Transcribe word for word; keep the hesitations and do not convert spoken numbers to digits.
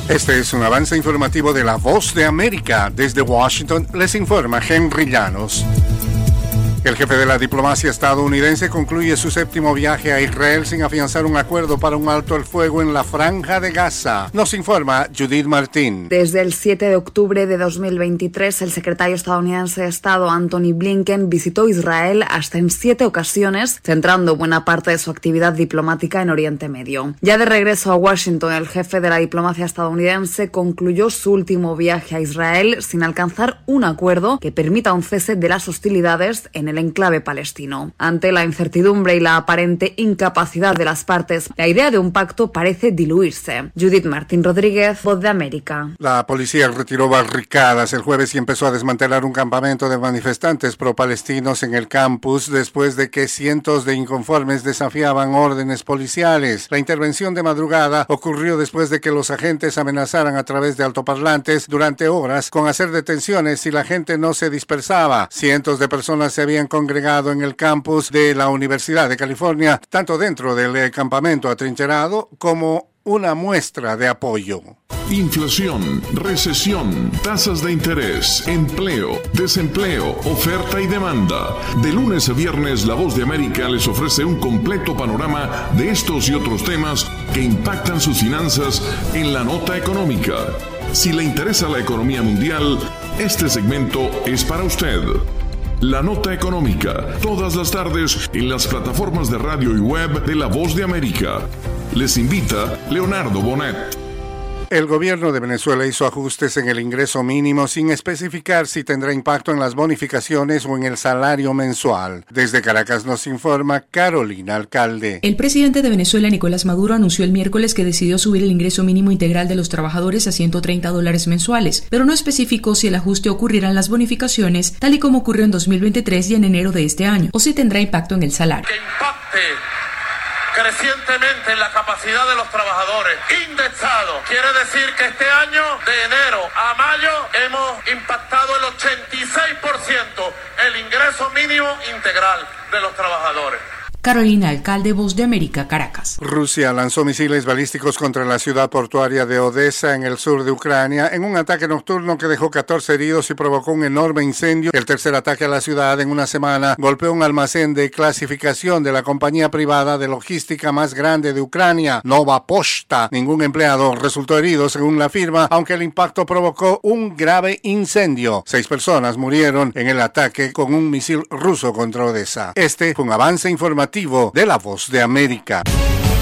Este es un avance informativo de La Voz de América. Desde Washington les informa Henry Llanos. El jefe de la diplomacia estadounidense concluye su séptimo viaje a Israel sin afianzar un acuerdo para un alto al fuego en la Franja de Gaza. Nos informa Judith Martín. Desde el siete de octubre de dos mil veintitrés, el secretario estadounidense de Estado Antony Blinken visitó Israel hasta en siete ocasiones, centrando buena parte de su actividad diplomática en Oriente Medio. Ya de regreso a Washington, el jefe de la diplomacia estadounidense concluyó su último viaje a Israel sin alcanzar un acuerdo que permita un cese de las hostilidades en el el enclave palestino. Ante la incertidumbre y la aparente incapacidad de las partes, la idea de un pacto parece diluirse. Judith Martín Rodríguez, Voz de América. La policía retiró barricadas el jueves y empezó a desmantelar un campamento de manifestantes pro-palestinos en el campus después de que cientos de inconformes desafiaban órdenes policiales. La intervención de madrugada ocurrió después de que los agentes amenazaran a través de altoparlantes durante horas con hacer detenciones si la gente no se dispersaba. Cientos de personas se habían congregado en el campus de la Universidad de California, tanto dentro del campamento atrincherado como una muestra de apoyo. Inflación, recesión, tasas de interés, empleo, desempleo, oferta y demanda. De lunes a viernes, La Voz de América les ofrece un completo panorama de estos y otros temas que impactan sus finanzas en la nota económica. Si le interesa la economía mundial, este segmento es para usted. La Nota Económica, todas las tardes en las plataformas de radio y web de La Voz de América. Les invita Leonardo Bonet. El gobierno de Venezuela hizo ajustes en el ingreso mínimo sin especificar si tendrá impacto en las bonificaciones o en el salario mensual. Desde Caracas nos informa Carolina Alcalde. El presidente de Venezuela, Nicolás Maduro, anunció el miércoles que decidió subir el ingreso mínimo integral de los trabajadores a ciento treinta dólares mensuales, pero no especificó si el ajuste ocurrirá en las bonificaciones, tal y como ocurrió en dos mil veintitrés y en enero de este año, o si tendrá impacto en el salario. Que impacte crecientemente en la capacidad de los trabajadores. Indexado quiere decir que este año, de enero a mayo, hemos impactado el ochenta y seis por ciento el ingreso mínimo integral de los trabajadores. Carolina Alcalde, Voz de América, Caracas. Rusia lanzó misiles balísticos contra la ciudad portuaria de Odessa en el sur de Ucrania en un ataque nocturno que dejó catorce heridos y provocó un enorme incendio. El tercer ataque a la ciudad en una semana golpeó un almacén de clasificación de la compañía privada de logística más grande de Ucrania, Nova Poshta. Ningún empleado resultó herido según la firma, aunque el impacto provocó un grave incendio. Seis personas murieron en el ataque con un misil ruso contra Odessa. Este fue un avance informativo de La Voz de América.